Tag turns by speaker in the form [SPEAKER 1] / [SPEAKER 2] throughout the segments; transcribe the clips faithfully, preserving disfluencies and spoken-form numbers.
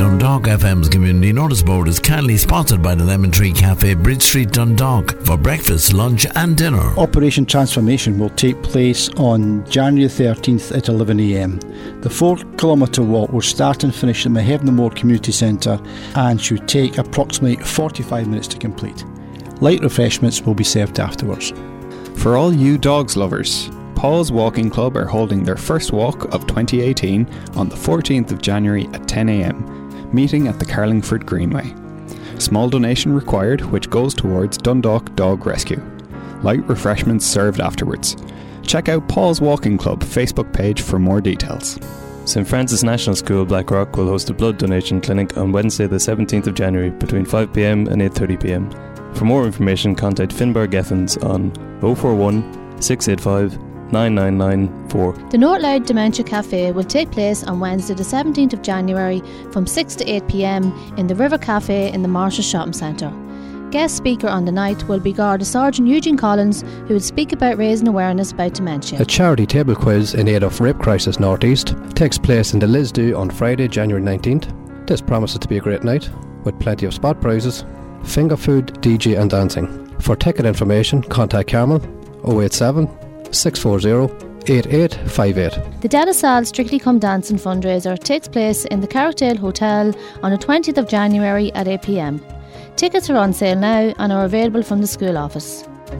[SPEAKER 1] Dundalk F M's Community Notice Board is kindly sponsored by the Lemon Tree Cafe, Bridge Street, Dundalk, for breakfast, lunch and dinner.
[SPEAKER 2] Operation Transformation will take place on January thirteenth at eleven a m. The four kilometre walk will start and finish in the Heavenmore Community Centre and should take approximately forty-five minutes to complete. Light refreshments will be served afterwards.
[SPEAKER 3] For all you dogs lovers, Paul's Walking Club are holding their first walk of twenty eighteen on the fourteenth of January at ten a m, meeting at the Carlingford Greenway. Small donation required, which goes towards Dundalk Dog Rescue. Light refreshments served afterwards. Check out Paul's Walking Club Facebook page for more details.
[SPEAKER 4] St Francis National School Blackrock will host a blood donation clinic on Wednesday the seventeenth of January between five p m and eight thirty p m. For more information, contact Finbar Geffens on oh four one, six eight five, nine nine nine four.
[SPEAKER 5] The North Loud Dementia Cafe will take place on Wednesday the seventeenth of January from six to eight p m in the River Cafe in the Marshall Shopping Centre. Guest speaker on the night will be Garda Sergeant Eugene Collins, who will speak about raising awareness about dementia.
[SPEAKER 6] A charity table quiz in aid of Rape Crisis North East takes place in the Lisdoo on Friday, January nineteenth. This promises to be a great night with plenty of spot prizes, finger food, D J and dancing. For ticket information, contact Carmel oh eight seven, six four zero, eight eight five eight.
[SPEAKER 5] The Denisal Strictly Come Dancing fundraiser takes place in the Carrickdale Hotel on the twentieth of January at eight p m. Tickets are on sale now and are available from the school office.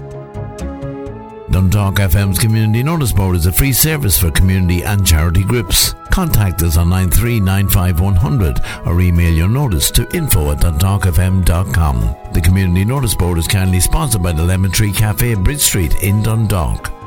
[SPEAKER 1] Dundalk F M's Community Notice Board is a free service for community and charity groups. Contact us on nine three nine five one hundred or email your notice to info at dundalk f m dot com. The Community Notice Board is kindly sponsored by the Lemon Tree Cafe, Bridge Street in Dundalk.